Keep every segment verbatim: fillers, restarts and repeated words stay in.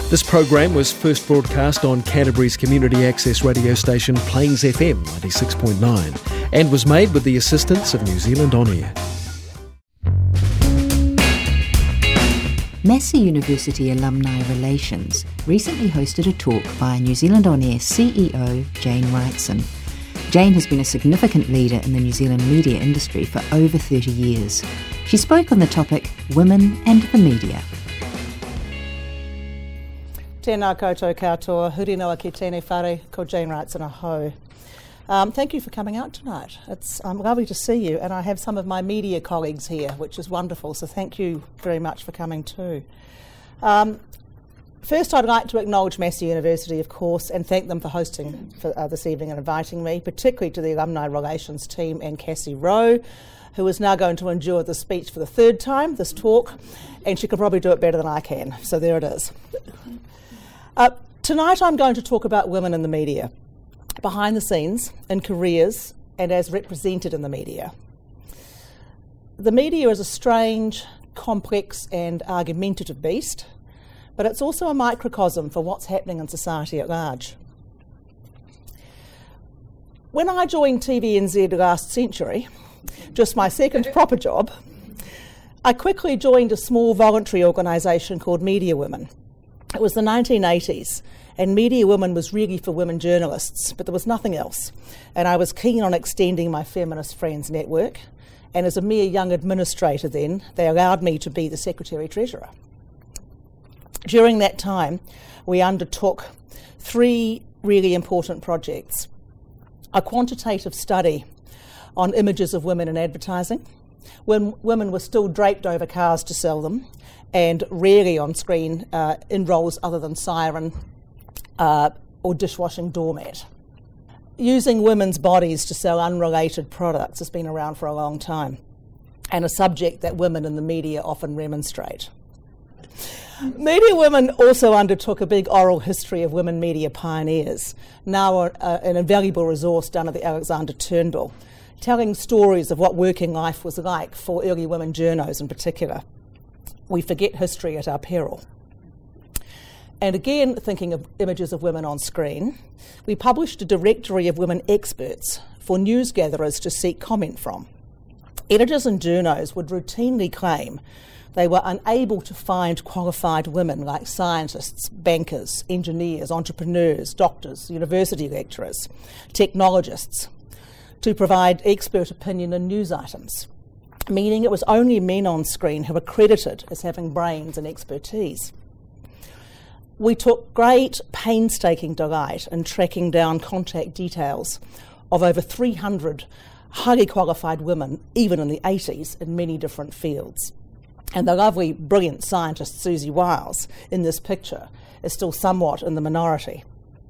This program was first broadcast on Canterbury's community access radio station Plains F M ninety-six point nine and was made with the assistance of New Zealand On Air. Massey University Alumni Relations recently hosted a talk by New Zealand On Air C E O Jane Wrightson. Jane has been a significant leader in the New Zealand media industry for over thirty years. She spoke on the topic Women and the Media. Tēnā koutou katoa, huri noa ki tēnei whare, ko Jane Wrightson aho. Um, thank you for coming out tonight. It's um, lovely to see you, and I have some of my media colleagues here, which is wonderful, so thank you very much for coming too. Um, first, I'd like to acknowledge Massey University, of course, and thank them for hosting for, uh, this evening and inviting me, particularly to the Alumni Relations team and Cassie Rowe, who is now going to endure the speech for the third time, this talk, and she could probably do it better than I can, so there it is. Uh, tonight I'm going to talk about women in the media, behind the scenes, in careers, and as represented in the media. The media is a strange, complex and argumentative beast, but it's also a microcosm for what's happening in society at large. When I joined T V N Z last century, just my second proper job, I quickly joined a small voluntary organisation called Media Women. It was the nineteen eighties, and Media Women was really for women journalists, but there was nothing else. And I was keen on extending my feminist friends network, and as a mere young administrator then, they allowed me to be the Secretary-Treasurer. During that time, we undertook three really important projects. A quantitative study on images of women in advertising, when women were still draped over cars to sell them, and rarely on screen uh, in roles other than siren uh, or dishwashing doormat. Using women's bodies to sell unrelated products has been around for a long time, and a subject that women in the media often remonstrate. Media Women also undertook a big oral history of women media pioneers, now a, a, an invaluable resource done at the Alexander Turnbull, telling stories of what working life was like for early women journos in particular. We forget history at our peril. And again, thinking of images of women on screen, we published a directory of women experts for news gatherers to seek comment from. Editors and journos would routinely claim they were unable to find qualified women like scientists, bankers, engineers, entrepreneurs, doctors, university lecturers, technologists, to provide expert opinion in news items, meaning it was only men on screen who were credited as having brains and expertise. We took great painstaking delight in tracking down contact details of over three hundred highly qualified women, even in the eighties, in many different fields. And the lovely, brilliant scientist Susie Wiles in this picture is still somewhat in the minority.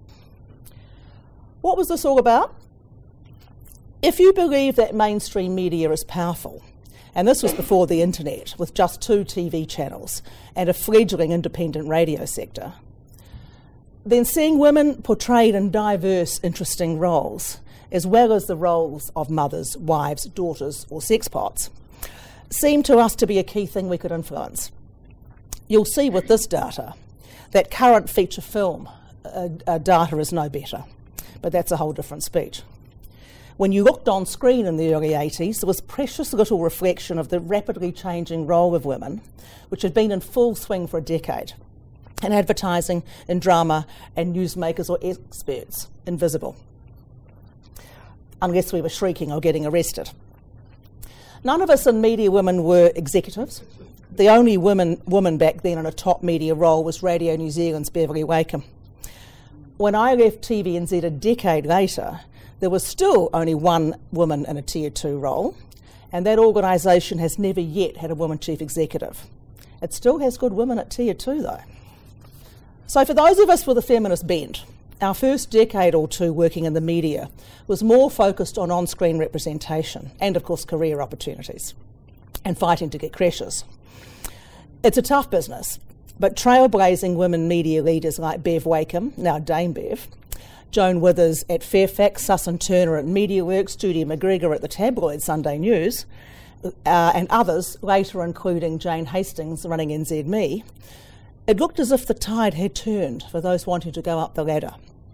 What was this all about? If you believe that mainstream media is powerful, and this was before the internet, with just two T V channels and a fledgling independent radio sector, then seeing women portrayed in diverse, interesting roles, as well as the roles of mothers, wives, daughters, or sexpots, seemed to us to be a key thing we could influence. You'll see with this data that current feature film uh, uh, data is no better, but that's a whole different speech. When you looked on screen in the early eighties, there was precious little reflection of the rapidly changing role of women, which had been in full swing for a decade, in advertising, in drama, and newsmakers or experts, invisible, unless we were shrieking or getting arrested. None of us in Media Women were executives. The only woman, woman back then in a top media role was Radio New Zealand's Beverly Wakeham. When I left T V N Z a decade later, there was still only one woman in a Tier two role, and that organisation has never yet had a woman chief executive. It still has good women at Tier two though. So for those of us with a feminist bent, our first decade or two working in the media was more focused on on-screen representation and of course career opportunities and fighting to get creches. It's a tough business, but trailblazing women media leaders like Bev Wakeham, now Dame Bev, Joan Withers at Fairfax, Susan Turner at MediaWorks, Judy McGregor at the tabloid Sunday News, uh, and others, later including Jane Hastings running N Z M E, It looked as if the tide had turned for those wanting to go up the ladder.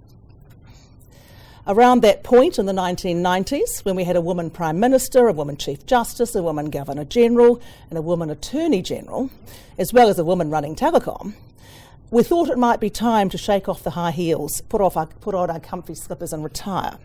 Around that point in the nineteen nineties, when we had a woman Prime Minister, a woman Chief Justice, a woman Governor General, and a woman Attorney General, as well as a woman running Telecom, we thought it might be time to shake off the high heels, put, off our, put on our comfy slippers and retire.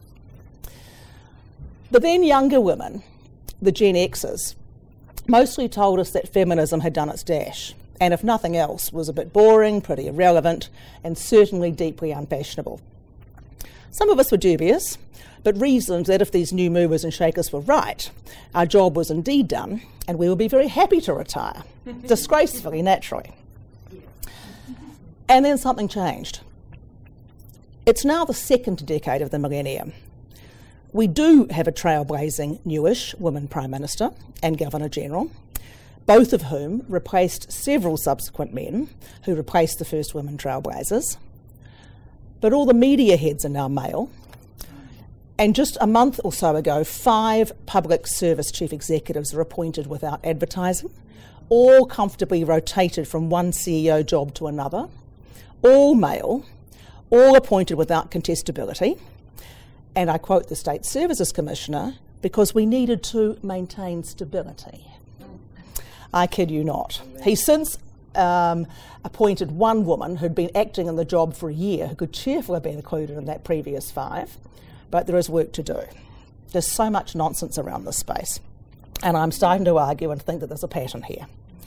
But then younger women, the Gen Xers, mostly told us that feminism had done its dash, and if nothing else, was a bit boring, pretty irrelevant, and certainly deeply unfashionable. Some of us were dubious, but reasoned that if these new movers and shakers were right, our job was indeed done, and we would be very happy to retire, disgracefully, naturally. And then something changed. It's now the second decade of the millennium. We do have a trailblazing, newish woman Prime Minister and Governor General, both of whom replaced several subsequent men who replaced the first women trailblazers. But all the media heads are now male. And just a month or so ago, five public service chief executives were appointed without advertising, all comfortably rotated from one C E O job to another, all male, all appointed without contestability. And I quote the State Services Commissioner, because we needed to maintain stability. I kid you not. He's since um, appointed one woman who'd been acting in the job for a year, who could cheerfully have been included in that previous five, but there is work to do. There's so much nonsense around this space, and I'm starting to argue and think that there's a pattern here.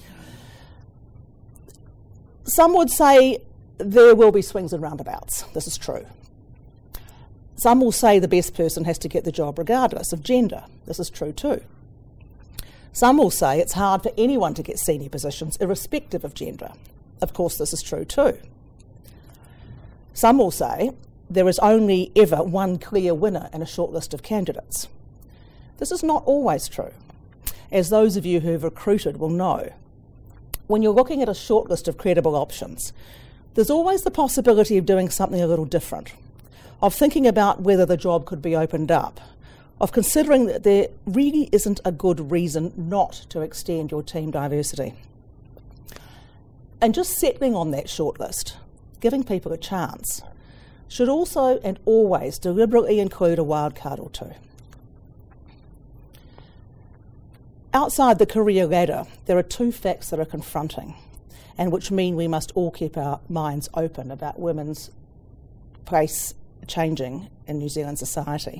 Some would say there will be swings and roundabouts. This is true. Some will say the best person has to get the job regardless of gender. This is true too. Some will say it's hard for anyone to get senior positions irrespective of gender. Of course, this is true too. Some will say there is only ever one clear winner in a short list of candidates. This is not always true, as those of you who have recruited will know. When you're looking at a short list of credible options, there's always the possibility of doing something a little different, of thinking about whether the job could be opened up, of considering that there really isn't a good reason not to extend your team diversity. And just settling on that shortlist, giving people a chance, should also and always deliberately include a wildcard or two. Outside the career ladder, there are two facts that are confronting, and which mean we must all keep our minds open about women's place changing in New Zealand society.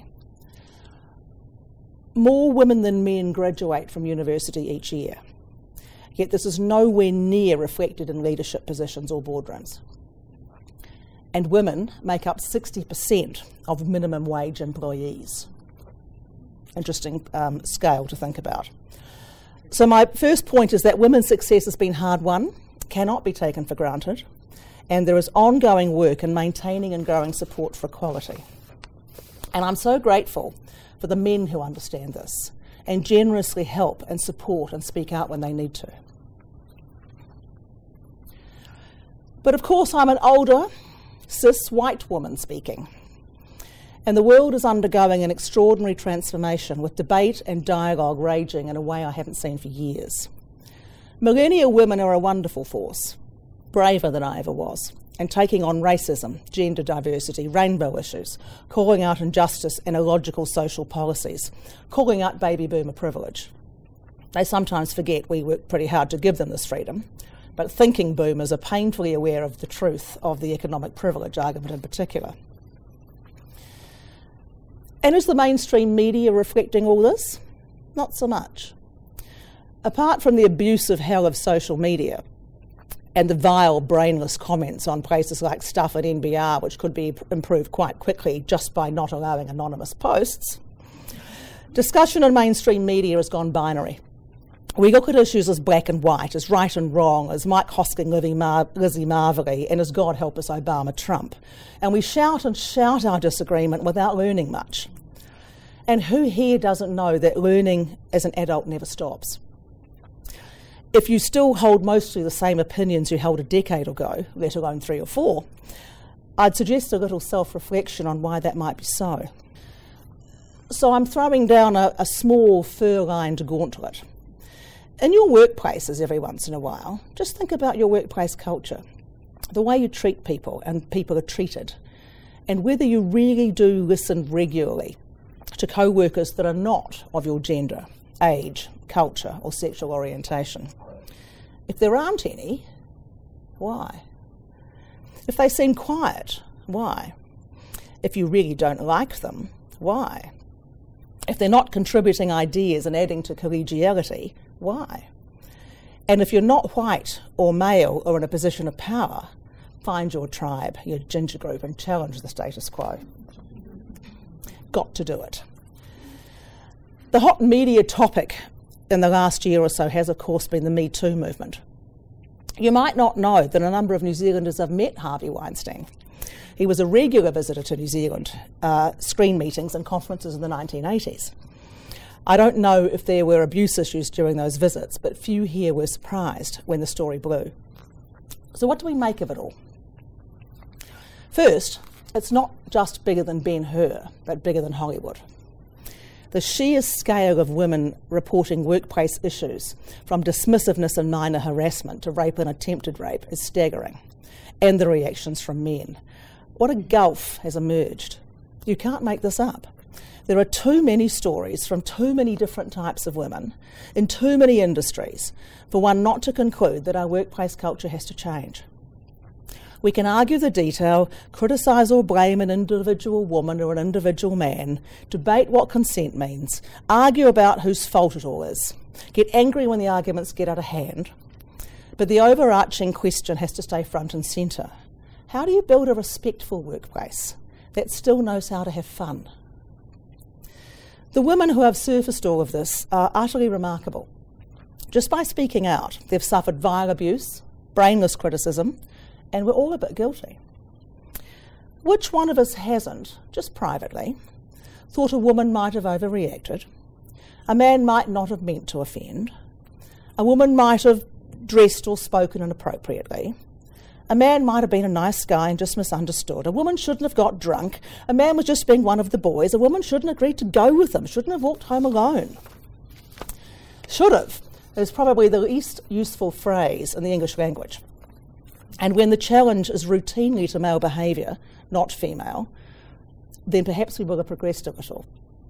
More women than men graduate from university each year, yet this is nowhere near reflected in leadership positions or boardrooms. And women make up sixty percent of minimum wage employees. Interesting um, scale to think about. So my first point is that women's success has been hard won, cannot be taken for granted, and there is ongoing work in maintaining and growing support for equality. And I'm so grateful for the men who understand this and generously help and support and speak out when they need to. But of course I'm an older, cis white woman speaking, and the world is undergoing an extraordinary transformation with debate and dialogue raging in a way I haven't seen for years. Millennial women are a wonderful force, braver than I ever was, and taking on racism, gender diversity, rainbow issues, calling out injustice and illogical social policies, calling out baby boomer privilege. They sometimes forget we work pretty hard to give them this freedom, but thinking boomers are painfully aware of the truth of the economic privilege argument in particular. And is the mainstream media reflecting all this? Not so much. Apart from the abusive hell of social media and the vile, brainless comments on places like Stuff at N B R, which could be improved quite quickly just by not allowing anonymous posts, discussion in mainstream media has gone binary. We look at issues as black and white, as right and wrong, as Mike Hosking, Lizzie, Mar- Lizzie Marvelly, and as God help us, Obama Trump. And we shout and shout our disagreement without learning much. And who here doesn't know that learning as an adult never stops? If you still hold mostly the same opinions you held a decade ago, let alone three or four, I'd suggest a little self-reflection on why that might be so. So I'm throwing down a, a small fur-lined gauntlet. In your workplaces every once in a while, just think about your workplace culture, the way you treat people and people are treated, and whether you really do listen regularly to co-workers that are not of your gender, age, culture or sexual orientation. If there aren't any, why? If they seem quiet, why? If you really don't like them, why? If they're not contributing ideas and adding to collegiality, why? And if you're not white or male or in a position of power, find your tribe, your ginger group, and challenge the status quo. Got to do it. The hot media topic in the last year or so has, of course, been the Me Too movement. You might not know that a number of New Zealanders have met Harvey Weinstein. He was a regular visitor to New Zealand, uh, screen meetings and conferences in the nineteen eighties. I don't know if there were abuse issues during those visits, but few here were surprised when the story blew. So what do we make of it all? First, it's not just bigger than Ben-Hur, but bigger than Hollywood. The sheer scale of women reporting workplace issues, from dismissiveness and minor harassment to rape and attempted rape, is staggering, and the reactions from men. What a gulf has emerged. You can't make this up. There are too many stories from too many different types of women in too many industries for one not to conclude that our workplace culture has to change. We can argue the detail, criticise or blame an individual woman or an individual man, debate what consent means, argue about whose fault it all is, get angry when the arguments get out of hand, but the overarching question has to stay front and centre. How do you build a respectful workplace that still knows how to have fun? The women who have surfaced all of this are utterly remarkable. Just by speaking out, they've suffered vile abuse, brainless criticism, and we're all a bit guilty. Which one of us hasn't, just privately, thought a woman might have overreacted, a man might not have meant to offend, a woman might have dressed or spoken inappropriately, a man might have been a nice guy and just misunderstood, a woman shouldn't have got drunk, a man was just being one of the boys, a woman shouldn't have agreed to go with him, shouldn't have walked home alone. Should have is probably the least useful phrase in the English language. And when the challenge is routinely to male behaviour, not female, then perhaps we will have progressed a little.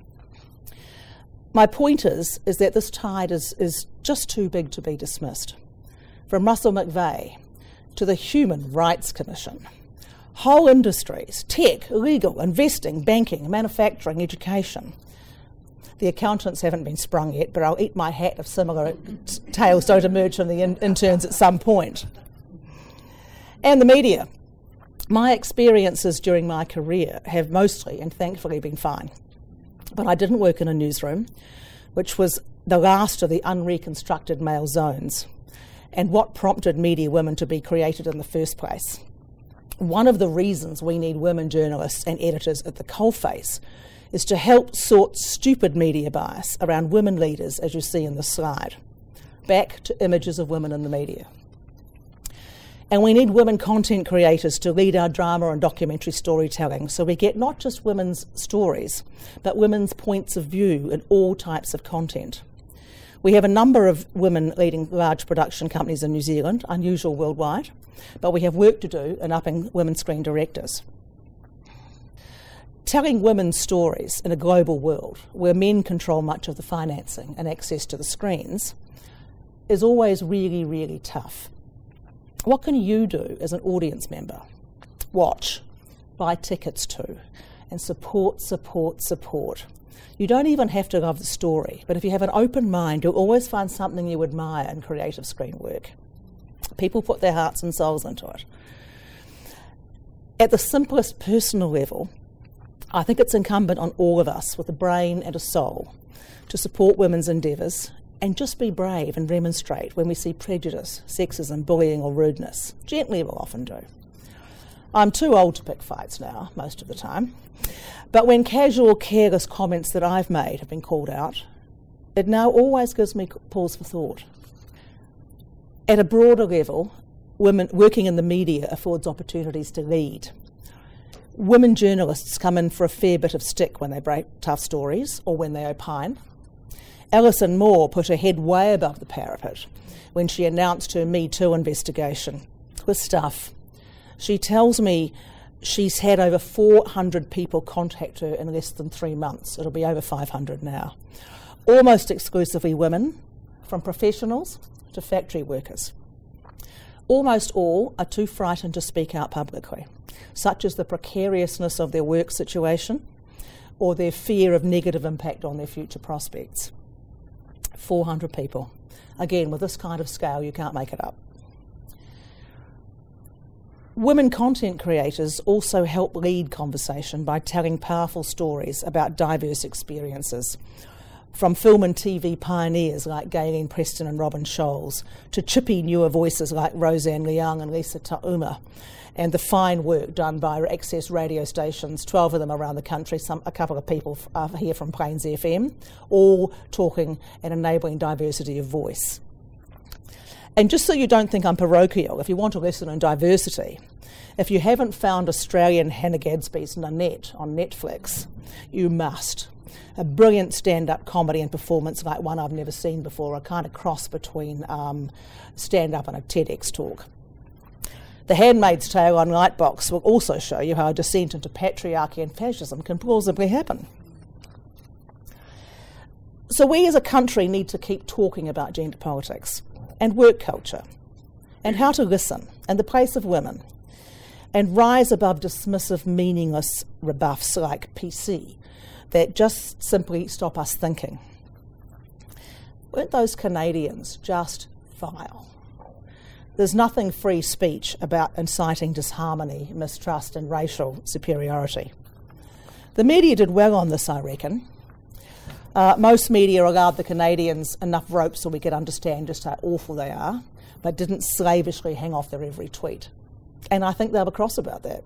My point is, is that this tide is, is just too big to be dismissed. From Russell McVeigh to the Human Rights Commission, whole industries, tech, legal, investing, banking, manufacturing, education. The accountants haven't been sprung yet, but I'll eat my hat if similar t- tales don't emerge from the in- interns at some point. And the media. My experiences during my career have mostly and thankfully been fine. But I didn't work in a newsroom, which was the last of the unreconstructed male zones, and what prompted Media Women to be created in the first place. One of the reasons we need women journalists and editors at the coalface is to help sort stupid media bias around women leaders, as you see in the slide, back to images of women in the media. And we need women content creators to lead our drama and documentary storytelling so we get not just women's stories, but women's points of view in all types of content. We have a number of women leading large production companies in New Zealand, unusual worldwide, but we have work to do in upping women screen directors. Telling women's stories in a global world where men control much of the financing and access to the screens is always really, really tough. What can you do as an audience member? Watch, buy tickets to, and support, support, support. You don't even have to love the story, but if you have an open mind, you'll always find something you admire in creative screen work. People put their hearts and souls into it. At the simplest personal level, I think it's incumbent on all of us with a brain and a soul to support women's endeavours and just be brave and demonstrate when we see prejudice, sexism, bullying or rudeness. Gently we'll often do. I'm too old to pick fights now, most of the time. But when casual, careless comments that I've made have been called out, it now always gives me pause for thought. At a broader level, women working in the media affords opportunities to lead. Women journalists come in for a fair bit of stick when they break tough stories or when they opine. Alison Moore put her head way above the parapet when she announced her Me Too investigation with stuff. She tells me she's had over four hundred people contact her in less than three months. It'll be over five hundred now. Almost exclusively women, from professionals to factory workers. Almost all are too frightened to speak out publicly, such as the precariousness of their work situation or their fear of negative impact on their future prospects. four hundred people. Again, with this kind of scale, you can't make it up. Women content creators also help lead conversation by telling powerful stories about diverse experiences, from film and T V pioneers like Gayleen Preston and Robin Scholes, to chippy newer voices like Roseanne Leung and Lisa Ta'uma, and the fine work done by Access radio stations, twelve of them around the country, some, a couple of people uh, here from Plains F M, all talking and enabling diversity of voice. And just so you don't think I'm parochial, if you want to listen in diversity, if you haven't found Australian Hannah Gadsby's Nanette on Netflix, you must. A brilliant stand-up comedy and performance like one I've never seen before, a kind of cross between um, stand-up and a TEDx talk. The Handmaid's Tale on Lightbox will also show you how a descent into patriarchy and fascism can plausibly happen. So we as a country need to keep talking about gender politics and work culture and how to listen and the place of women and rise above dismissive, meaningless rebuffs like P C that just simply stop us thinking. Weren't those Canadians just vile? There's nothing free speech about inciting disharmony, mistrust and racial superiority. The media did well on this, I reckon. Uh, most media allowed the Canadians enough rope so we could understand just how awful they are, but didn't slavishly hang off their every tweet. And I think they were cross about that.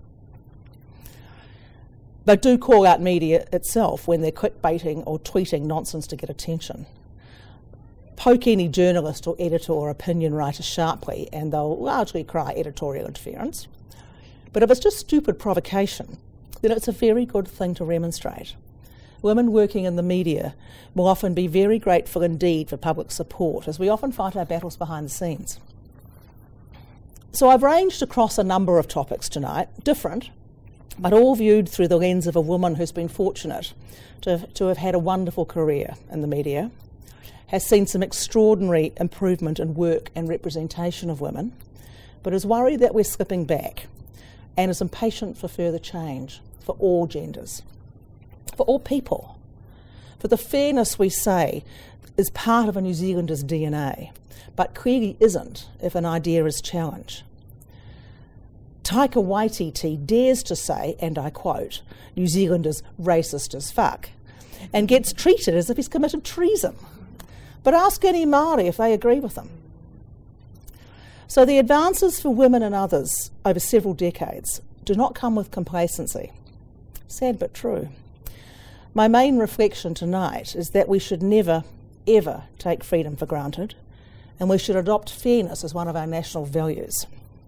But do call out media itself when they're clickbaiting or tweeting nonsense to get attention. Poke any journalist or editor or opinion writer sharply and they'll largely cry editorial interference. But if it's just stupid provocation, then it's a very good thing to remonstrate. Women working in the media will often be very grateful indeed for public support, as we often fight our battles behind the scenes. So I've ranged across a number of topics tonight, different, but all viewed through the lens of a woman who's been fortunate to, to have had a wonderful career in the media, has seen some extraordinary improvement in work and representation of women, but is worried that we're slipping back and is impatient for further change for all genders, for all people, for the fairness we say is part of a New Zealander's D N A, but clearly isn't if an idea is challenged. Taika Waititi dares to say, and I quote, New Zealanders racist as fuck, and gets treated as if he's committed treason. But ask any Māori if they agree with him. So the advances for women and others over several decades do not come with complacency. Sad but true. My main reflection tonight is that we should never, ever take freedom for granted, and we should adopt fairness as one of our national values.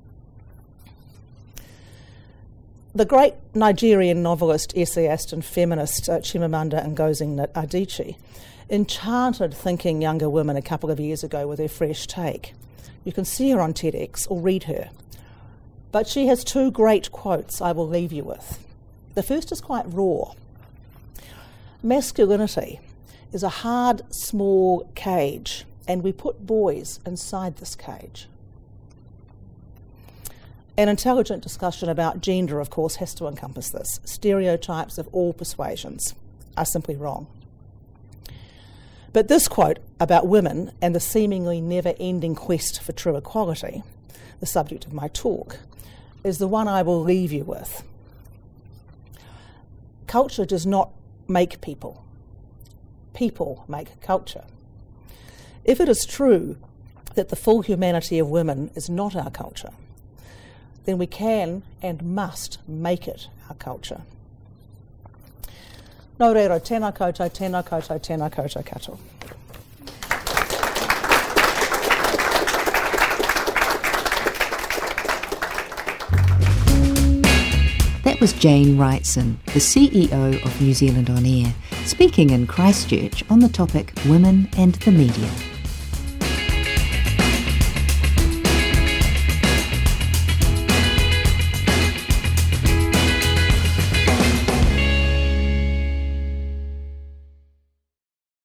The great Nigerian novelist, essayist and feminist uh, Chimamanda Ngozi Adichie enchanted thinking younger women a couple of years ago with her fresh take. You can see her on TEDx or read her. But she has two great quotes I will leave you with. The first is quite raw. Masculinity is a hard, small cage, and we put boys inside this cage. An intelligent discussion about gender, of course, has to encompass this. Stereotypes of all persuasions are simply wrong. But this quote about women and the seemingly never-ending quest for true equality, the subject of my talk, is the one I will leave you with. Culture does not make people. People make culture. If it is true that the full humanity of women is not our culture, then we can and must make it our culture. Nō reiro, tēnā koutou, tēnā koutou, tēnā koutou katoa. That was Jane Wrightson, the C E O of New Zealand On Air, speaking in Christchurch on the topic Women and the Media.